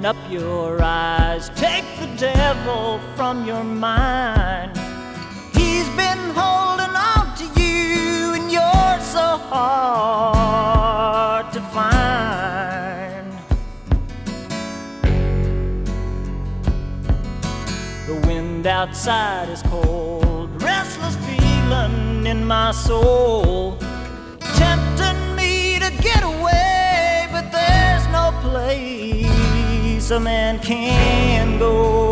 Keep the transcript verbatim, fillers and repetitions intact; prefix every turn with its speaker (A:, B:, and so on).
A: open up your eyes, take the devil from your mind. He's been holding on to you, and you're so hard to find. The wind outside is cold, restless feeling in my soul, tempting me to get away, but there's no place a man can go.